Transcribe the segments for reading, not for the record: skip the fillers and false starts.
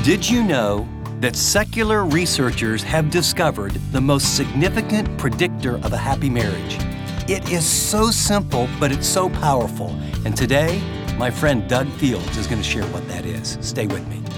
Did you know that secular researchers have discovered the most significant predictor of a happy marriage? It is so simple, but it's so powerful. And today, my friend Doug Fields is going to share what that is. Stay with me.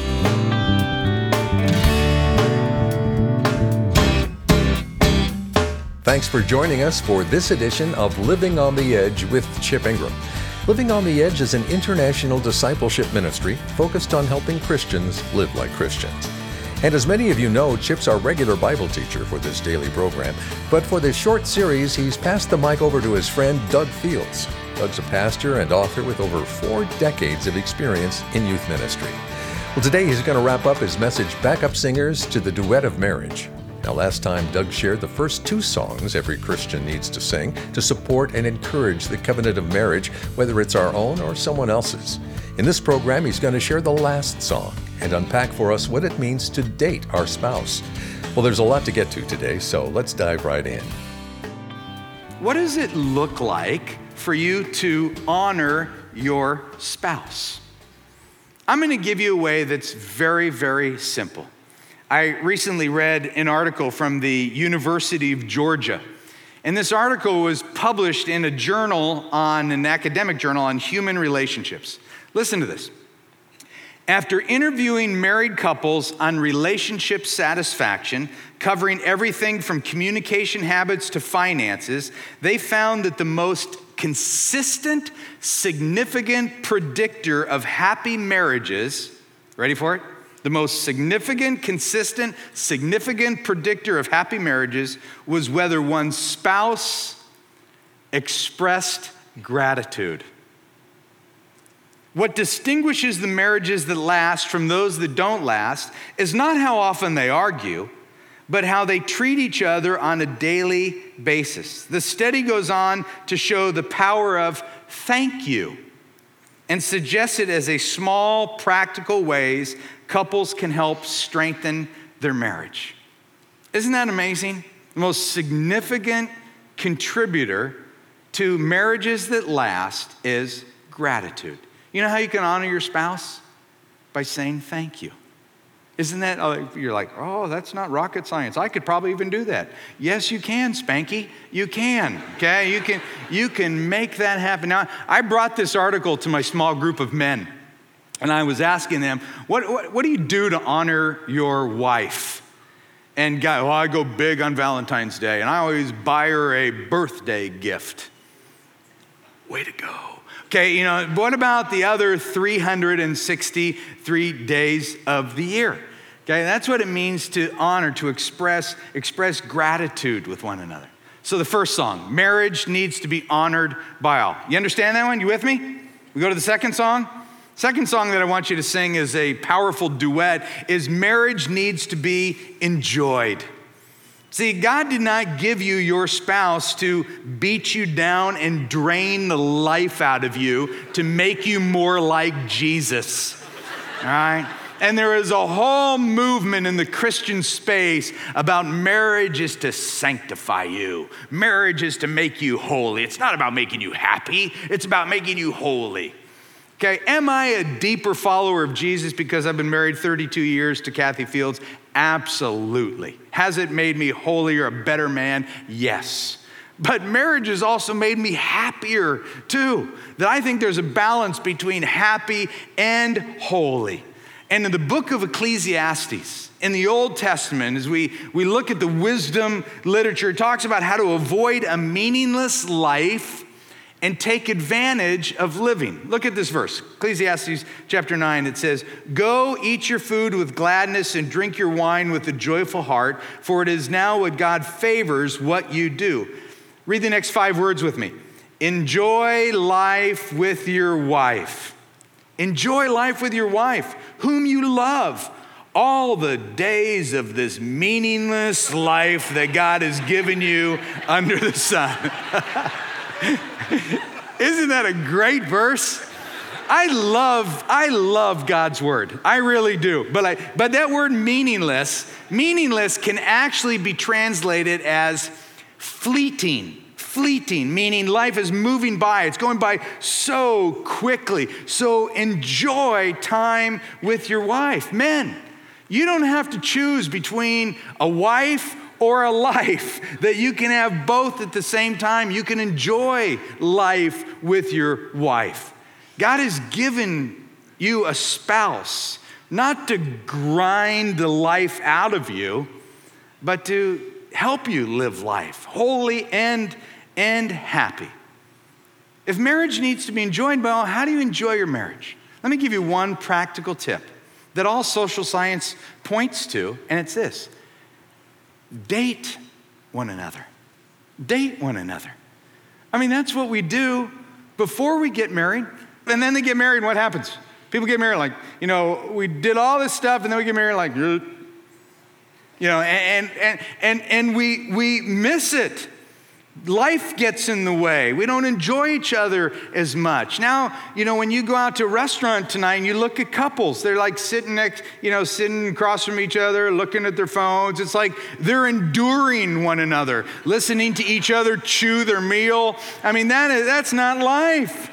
Thanks for joining us for this edition of Living on the Edge with Chip Ingram. Living on the Edge is an international discipleship ministry focused on helping Christians live like Christians. And as many of you know, Chip's our regular Bible teacher for this daily program. But for this short series, he's passed the mic over to his friend Doug Fields. Doug's a pastor and author with over 4 decades of experience in youth ministry. Well, today he's going to wrap up his message, Backup Singers to the Duet of Marriage. Now, last time, Doug shared the first 2 songs every Christian needs to sing to support and encourage the covenant of marriage, whether it's our own or someone else's. In this program, he's going to share the last song and unpack for us what it means to date our spouse. Well, there's a lot to get to today, so let's dive right in. What does it look like for you to honor your spouse? I'm going to give you a way that's very, very simple. I recently read an article from the University of Georgia, and this article was published in an academic journal on human relationships. Listen to this. After interviewing married couples on relationship satisfaction, covering everything from communication habits to finances, they found that the most consistent, significant predictor of happy marriages, ready for it? The most significant, consistent, significant predictor of happy marriages was whether one's spouse expressed gratitude. What distinguishes the marriages that last from those that don't last is not how often they argue, but how they treat each other on a daily basis. The study goes on to show the power of thank you and suggests it as a small, practical ways couples can help strengthen their marriage. Isn't that amazing? The most significant contributor to marriages that last is gratitude. You know how you can honor your spouse? By saying thank you. Isn't that, you're like, oh, that's not rocket science. I could probably even do that. Yes, you can, Spanky. You can, okay? You can make that happen. Now, I brought this article to my small group of men, and I was asking them, what do you do to honor your wife? And I go big on Valentine's Day, and I always buy her a birthday gift. Way to go. Okay, what about the other 363 days of the year? Okay, that's what it means to honor, to express gratitude with one another. So the first song, marriage needs to be honored by all. You understand that one? You with me? We go to the second song. Second song that I want you to sing is a powerful duet, is marriage needs to be enjoyed. See, God did not give you your spouse to beat you down and drain the life out of you to make you more like Jesus, all right? And there is a whole movement in the Christian space about marriage is to sanctify you. Marriage is to make you holy. It's not about making you happy. It's about making you holy. Okay, am I a deeper follower of Jesus because I've been married 32 years to Kathy Fields? Absolutely. Has it made me holier, a better man? Yes. But marriage has also made me happier too. That I think there's a balance between happy and holy. And in the book of Ecclesiastes, in the Old Testament, as we look at the wisdom literature, it talks about how to avoid a meaningless life and take advantage of living. Look at this verse, Ecclesiastes chapter 9. It says, "Go eat your food with gladness and drink your wine with a joyful heart, for it is now what God favors what you do." Read the next 5 words with me. Enjoy life with your wife. Enjoy life with your wife, whom you love, all the days of this meaningless life that God has given you under the sun. Isn't that a great verse? I love God's word. I really do. But that word meaningless can actually be translated as fleeting, fleeting, meaning life is moving by. It's going by so quickly. So enjoy time with your wife. Men, you don't have to choose between a wife or a life, that you can have both at the same time. You can enjoy life with your wife. God has given you a spouse, not to grind the life out of you, but to help you live life holy and happy. If marriage needs to be enjoyed by all, how do you enjoy your marriage? Let me give you one practical tip that all social science points to, and it's this. Date one another. Date one another. I mean, that's what we do before we get married. And then they get married, and what happens? People get married like, we did all this stuff, and then we get married like, and we miss it. Life gets in the way. We don't enjoy each other as much. Now, when you go out to a restaurant tonight and you look at couples, they're like sitting across from each other, looking at their phones. It's like they're enduring one another, listening to each other chew their meal. I mean, that's not life.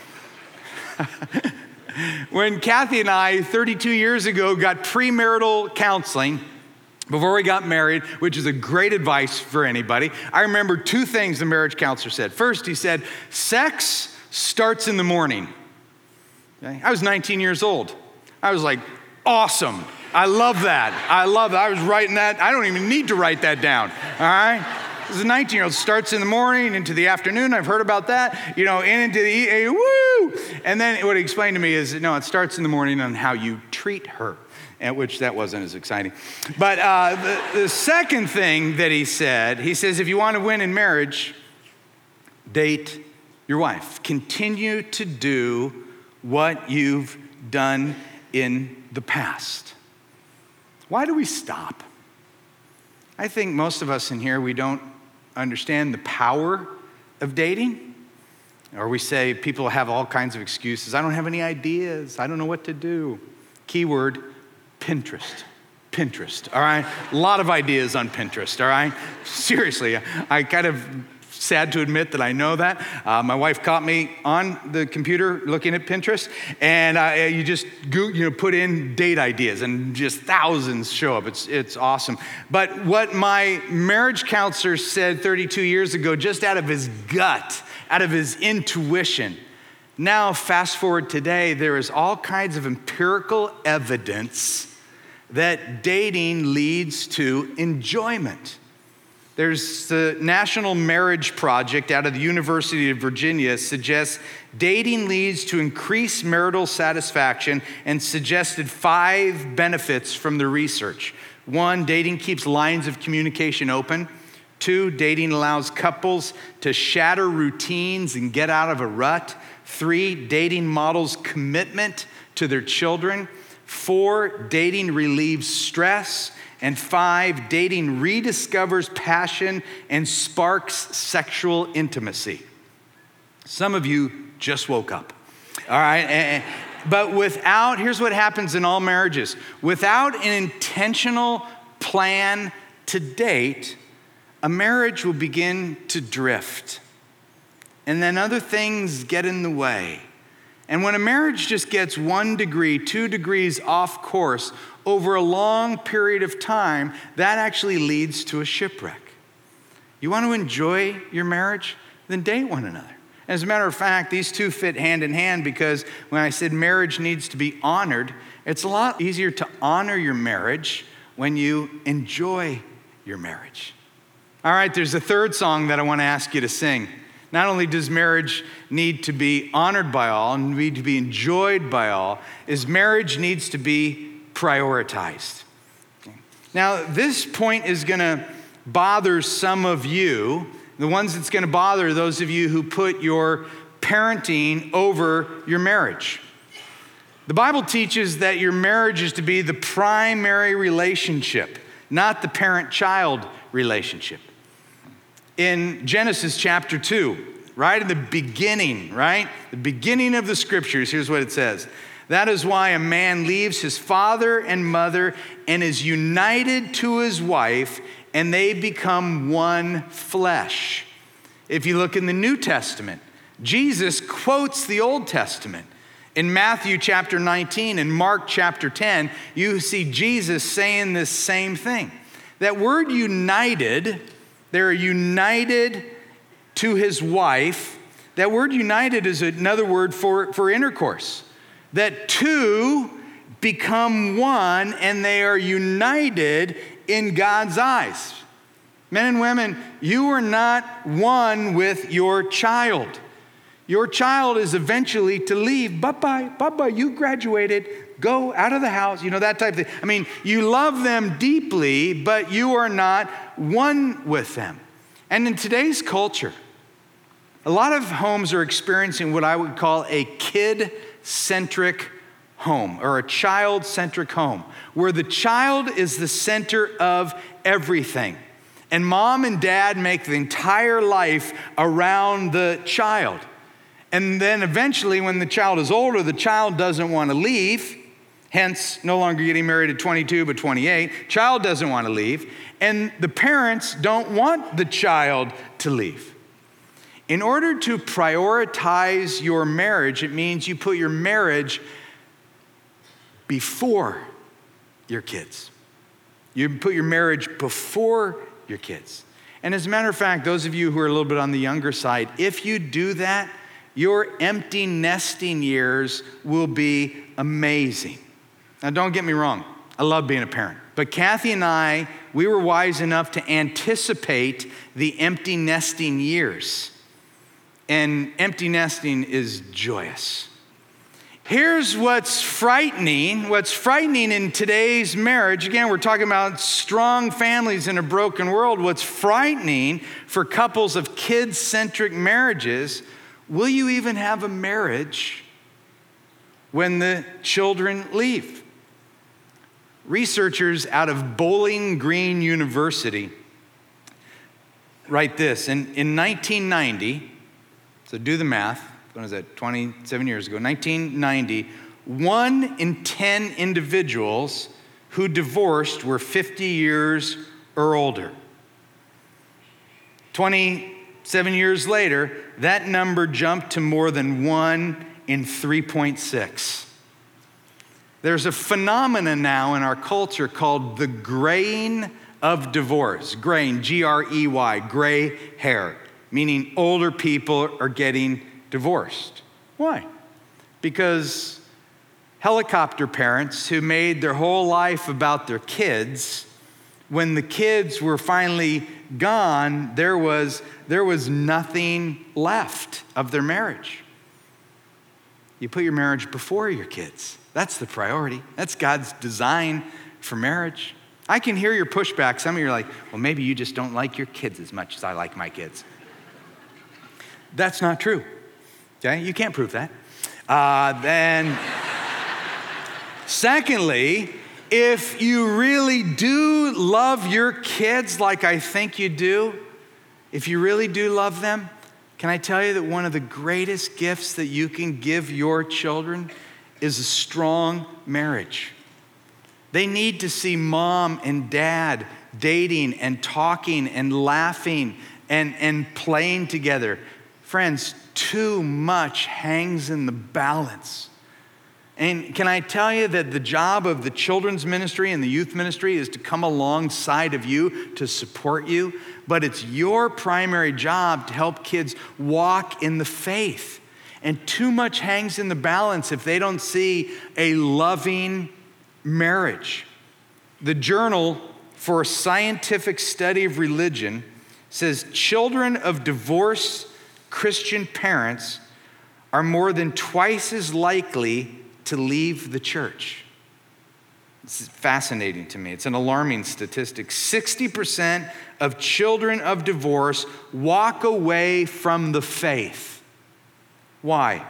When Kathy and I, 32 years ago, got premarital counseling, before we got married, which is a great advice for anybody, I remember two things the marriage counselor said. First, he said, sex starts in the morning. Okay? I was 19 years old. I was like, awesome. I love that. I was writing that. I don't even need to write that down, all right? As a 19-year-old, starts in the morning into the afternoon. I've heard about that, and into the woo. And then what he explained to me is, no, it starts in the morning on how you treat her. At which that wasn't as exciting. But the second thing that he says, if you want to win in marriage, date your wife. Continue to do what you've done in the past. Why do we stop? I think most of us in here, we don't understand the power of dating. Or we say people have all kinds of excuses. I don't have any ideas. I don't know what to do. Keyword, Pinterest, all right? A lot of ideas on Pinterest, all right? Seriously, I kind of sad to admit that I know that. My wife caught me on the computer looking at Pinterest, and you just put in date ideas, and just thousands show up. It's awesome. But what my marriage counselor said 32 years ago, just out of his gut, out of his intuition, now fast forward today, there is all kinds of empirical evidence that dating leads to enjoyment. There's the National Marriage Project out of the University of Virginia suggests dating leads to increased marital satisfaction and suggested 5 benefits from the research. 1, dating keeps lines of communication open. 2, dating allows couples to shatter routines and get out of a rut. 3, dating models commitment to their children. 4, dating relieves stress. And 5, dating rediscovers passion and sparks sexual intimacy. Some of you just woke up, all right? But here's what happens in all marriages. Without an intentional plan to date, a marriage will begin to drift. And then other things get in the way. And when a marriage just gets 1 degree, 2 degrees off course over a long period of time, that actually leads to a shipwreck. You want to enjoy your marriage? Then date one another. As a matter of fact, these two fit hand in hand because when I said marriage needs to be honored, it's a lot easier to honor your marriage when you enjoy your marriage. All right, there's a third song that I want to ask you to sing. Not only does marriage need to be honored by all and need to be enjoyed by all, is marriage needs to be prioritized. Okay. Now, this point is going to bother some of you. The ones that's going to bother those of you who put your parenting over your marriage. The Bible teaches that your marriage is to be the primary relationship, not the parent-child relationship. In Genesis chapter 2, right in the beginning, right? The beginning of the scriptures, here's what it says. That is why a man leaves his father and mother and is united to his wife, and they become one flesh. If you look in the New Testament, Jesus quotes the Old Testament. In Matthew chapter 19 and Mark chapter 10, you see Jesus saying this same thing. That word united, they're united to his wife. That word united is another word for intercourse. That two become one and they are united in God's eyes. Men and women, you are not one with your child. Your child is eventually to leave. Bye-bye, bye-bye, you graduated. Go out of the house, that type of thing. I mean, you love them deeply, but you are not one with them. And in today's culture, a lot of homes are experiencing what I would call a kid-centric home or a child-centric home, where the child is the center of everything. And mom and dad make the entire life around the child. And then eventually when the child is older, the child doesn't want to leave, hence no longer getting married at 22 but 28. Child doesn't want to leave, and the parents don't want the child to leave. In order to prioritize your marriage, it means you put your marriage before your kids. You put your marriage before your kids. And as a matter of fact, those of you who are a little bit on the younger side, if you do that, your empty nesting years will be amazing. Now, don't get me wrong. I love being a parent. But Kathy and I, we were wise enough to anticipate the empty nesting years. And empty nesting is joyous. Here's what's frightening. What's frightening in today's marriage, again, we're talking about strong families in a broken world. What's frightening for couples of kid-centric marriages, will you even have a marriage when the children leave? Researchers out of Bowling Green University write this. In 1990, so do the math, when was that, 27 years ago, 1990, 1 in 10 individuals who divorced were 50 years or older. 27 years later, that number jumped to more than 1 in 3.6. There's a phenomenon now in our culture called the graying of divorce. Graying, G-R-E-Y, gray hair, meaning older people are getting divorced. Why? Because helicopter parents who made their whole life about their kids, when the kids were finally gone, there was nothing left of their marriage. You put your marriage before your kids. That's the priority. That's God's design for marriage. I can hear your pushback. Some of you are like, well, maybe you just don't like your kids as much as I like my kids. That's not true. Okay, you can't prove that. Then, secondly, if you really do love your kids like I think you do, if you really do love them, can I tell you that one of the greatest gifts that you can give your children is a strong marriage? They need to see mom and dad dating and talking and laughing and playing together. Friends, too much hangs in the balance. And can I tell you that the job of the children's ministry and the youth ministry is to come alongside of you to support you, but it's your primary job to help kids walk in the faith. And too much hangs in the balance if they don't see a loving marriage. The Journal for Scientific Study of Religion says children of divorced Christian parents are more than twice as likely to leave the church. This is fascinating to me. It's an alarming statistic. 60% of children of divorce walk away from the faith. Why?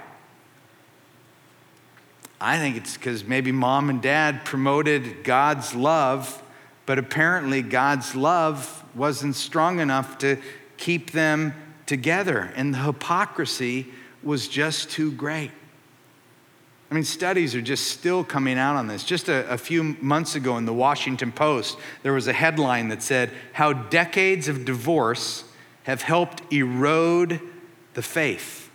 I think it's because maybe mom and dad promoted God's love, but apparently God's love wasn't strong enough to keep them together, and the hypocrisy was just too great. I mean, studies are just still coming out on this. Just a few months ago in the Washington Post, there was a headline that said, "How decades of divorce have helped erode the faith.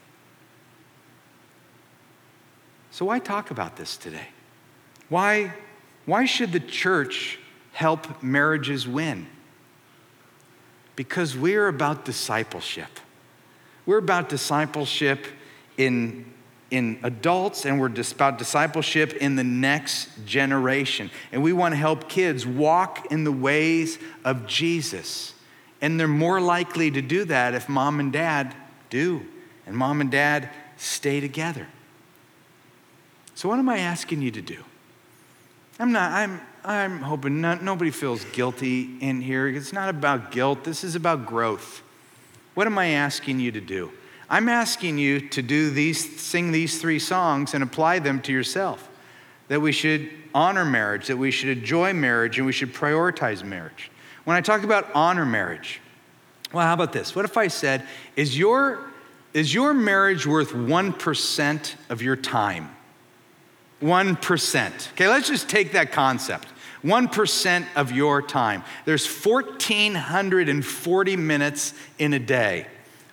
So why talk about this today? Why should the church help marriages win? Because we're about discipleship. We're about discipleship in adults, and we're about discipleship in the next generation. And we want to help kids walk in the ways of Jesus. And they're more likely to do that if mom and dad do, and mom and dad stay together. So what am I asking you to do? I'm hoping nobody feels guilty in here. It's not about guilt. This is about growth. What am I asking you to do? I'm asking you to sing these 3 songs and apply them to yourself. That we should honor marriage, that we should enjoy marriage, and we should prioritize marriage. When I talk about honor marriage, well, how about this? What if I said, is your marriage worth 1% of your time? 1%. Okay, let's just take that concept. 1% of your time. There's 1,440 minutes in a day.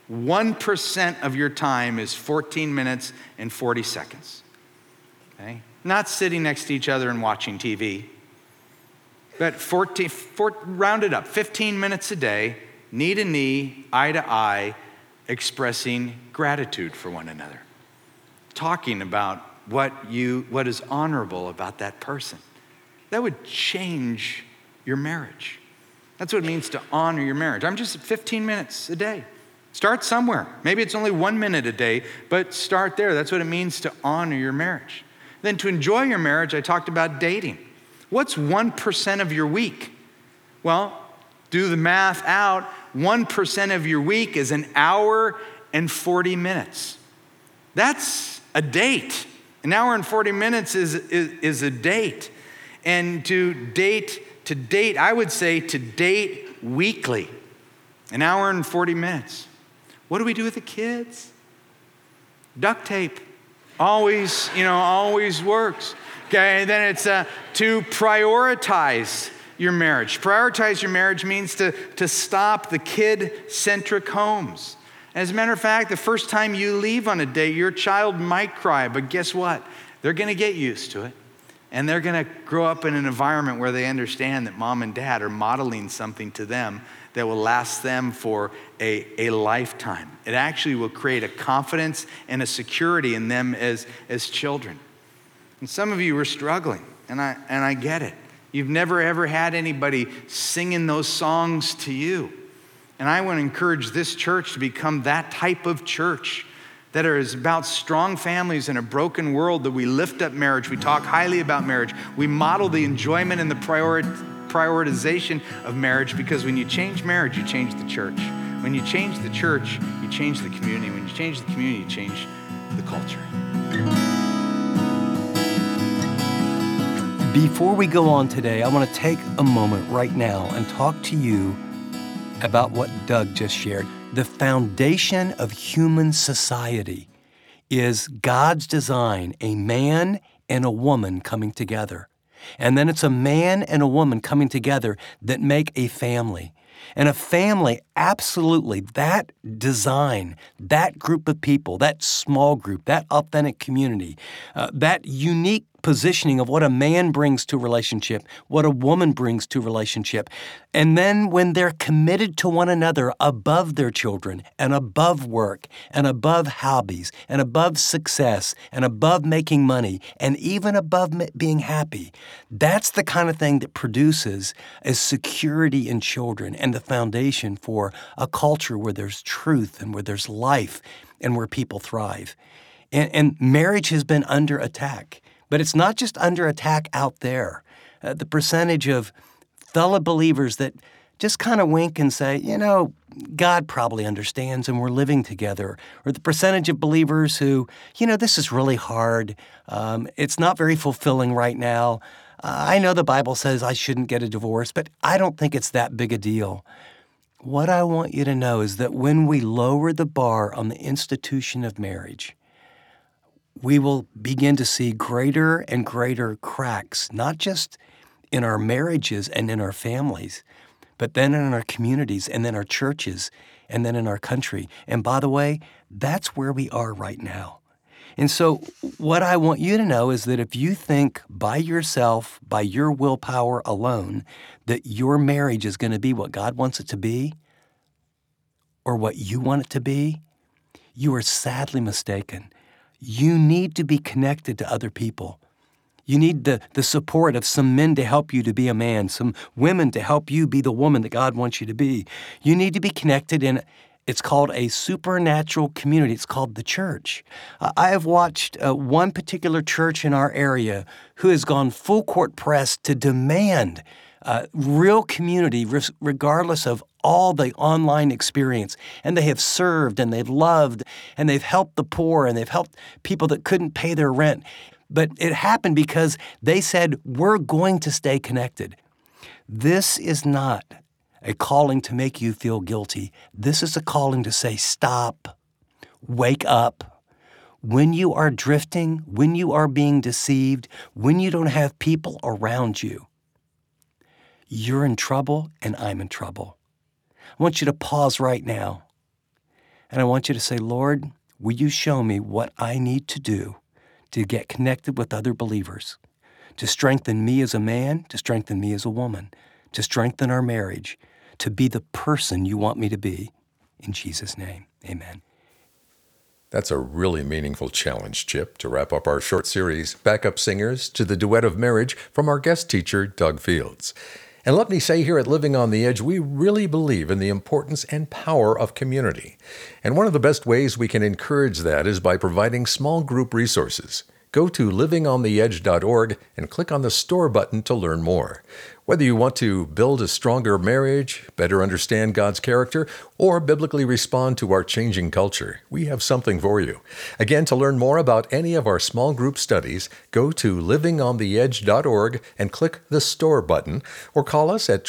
1% of your time is 14 minutes and 40 seconds. Okay? Not sitting next to each other and watching TV. But round it up, 15 minutes a day, knee to knee, eye to eye, expressing gratitude for one another. Talking about what is honorable about that person. That would change your marriage. That's what it means to honor your marriage. I'm just 15 minutes a day. Start somewhere. Maybe it's only 1 minute a day, but start there. That's what it means to honor your marriage. Then to enjoy your marriage, I talked about dating. What's 1% of your week? Well, do the math out. 1% of your week is an hour and 40 minutes. That's a date. An hour and 40 minutes is a date. And to date, I would say to date weekly. An hour and 40 minutes. What do we do with the kids? Duct tape. Always works. Okay, then it's to prioritize your marriage. Prioritize your marriage means to stop the kid-centric homes. As a matter of fact, the first time you leave on a date, your child might cry, but guess what? They're going to get used to it. And they're going to grow up in an environment where they understand that mom and dad are modeling something to them that will last them for a lifetime. It actually will create a confidence and a security in them as children. And some of you are struggling, and I get it. You've never ever had anybody singing those songs to you. And I want to encourage this church to become that type of church that is about strong families in a broken world, that we lift up marriage, we talk highly about marriage, we model the enjoyment and the prioritization of marriage, because when you change marriage, you change the church. When you change the church, you change the community. When you change the community, you change the culture. Before we go on today, I want to take a moment right now and talk to you about what Doug just shared. The foundation of human society is God's design, a man and a woman coming together. And then it's a man and a woman coming together that make a family. And a family, absolutely, that design, that group of people, that small group, that authentic community, that unique positioning of what a man brings to a relationship, what a woman brings to a relationship. And then when they're committed to one another above their children and above work and above hobbies and above success and above making money and even above being happy, that's the kind of thing that produces a security in children and the foundation for a culture where there's truth and where there's life and where people thrive. And marriage has been under attack. But it's not just under attack out there. The percentage of fellow believers that just kind of wink and say, God probably understands and we're living together. Or the percentage of believers who, this is really hard. It's not very fulfilling right now. I know the Bible says I shouldn't get a divorce, but I don't think it's that big a deal. What I want you to know is that when we lower the bar on the institution of marriage, we will begin to see greater and greater cracks, not just in our marriages and in our families, but then in our communities, and then our churches, and then in our country. And by the way, that's where we are right now. And so what I want you to know is that if you think by yourself, by your willpower alone, that your marriage is going to be what God wants it to be, or what you want it to be, you are sadly mistaken. You need to be connected to other people. You need the support of some men to help you to be a man, some women to help you be the woman that God wants you to be. You need to be connected in, it's called a supernatural community. It's called the church. I have watched one particular church in our area who has gone full court press to demand real community regardless of all the online experience. And they have served and they've loved and they've helped the poor and they've helped people that couldn't pay their rent. But it happened because they said, we're going to stay connected. This is not a calling to make you feel guilty. This is a calling to say, stop, wake up. When you are drifting, when you are being deceived, when you don't have people around you, you're in trouble and I'm in trouble. I want you to pause right now. And I want you to say, Lord, will you show me what I need to do to get connected with other believers, to strengthen me as a man, to strengthen me as a woman, to strengthen our marriage, to be the person you want me to be. In Jesus' name, amen. That's a really meaningful challenge, Chip, to wrap up our short series, Backup Singers to the Duet of Marriage, from our guest teacher, Doug Fields. And let me say here at Living on the Edge, we really believe in the importance and power of community. And one of the best ways we can encourage that is by providing small group resources. Go to livingontheedge.org and click on the Store button to learn more. Whether you want to build a stronger marriage, better understand God's character, or biblically respond to our changing culture, we have something for you. Again, to learn more about any of our small group studies, go to livingontheedge.org and click the Store button, or call us at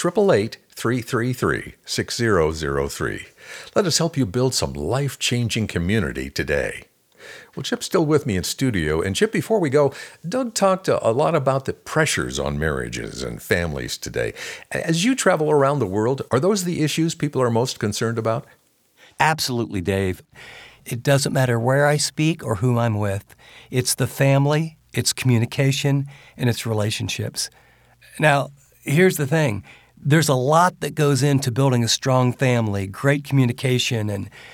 888-333-6003. Let us help you build some life-changing community today. Well, Chip's still with me in studio. And Chip, before we go, Doug talked a lot about the pressures on marriages and families today. As you travel around the world, are those the issues people are most concerned about? Absolutely, Dave. It doesn't matter where I speak or who I'm with. It's the family, it's communication, and it's relationships. Now, here's the thing. There's a lot that goes into building a strong family, great communication,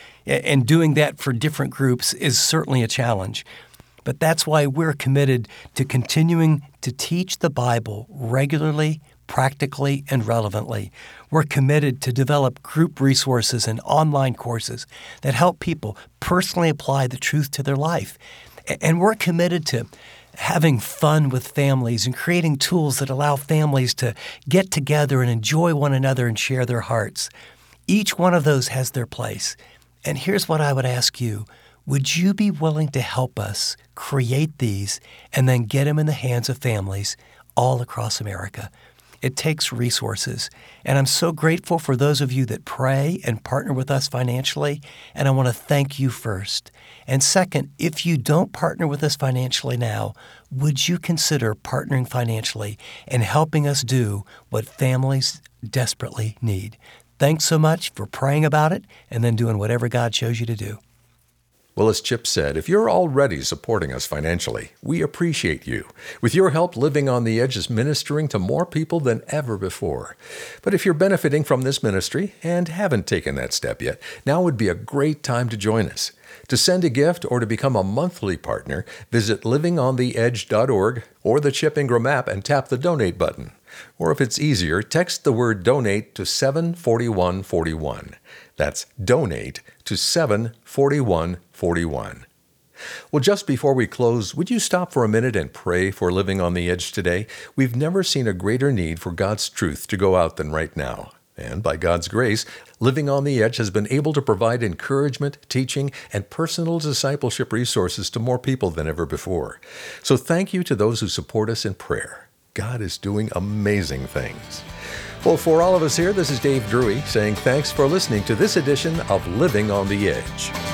and doing that for different groups is certainly a challenge. But that's why we're committed to continuing to teach the Bible regularly, practically, and relevantly. We're committed to develop group resources and online courses that help people personally apply the truth to their life. And we're committed to having fun with families and creating tools that allow families to get together and enjoy one another and share their hearts. Each one of those has their place. And here's what I would ask you. Would you be willing to help us create these and then get them in the hands of families all across America? It takes resources. And I'm so grateful for those of you that pray and partner with us financially. And I want to thank you first. And second, if you don't partner with us financially now, would you consider partnering financially and helping us do what families desperately need? Thanks so much for praying about it and then doing whatever God shows you to do. Well, as Chip said, if you're already supporting us financially, we appreciate you. With your help, Living on the Edge is ministering to more people than ever before. But if you're benefiting from this ministry and haven't taken that step yet, now would be a great time to join us. To send a gift or to become a monthly partner, visit livingontheedge.org or the Chip Ingram app and tap the Donate button. Or if it's easier, text the word DONATE to 74141. That's DONATE to 74141. Well, just before we close, would you stop for a minute and pray for Living on the Edge today? We've never seen a greater need for God's truth to go out than right now. And by God's grace, Living on the Edge has been able to provide encouragement, teaching, and personal discipleship resources to more people than ever before. So thank you to those who support us in prayer. God is doing amazing things. Well, for all of us here, this is Dave Drury saying thanks for listening to this edition of Living on the Edge.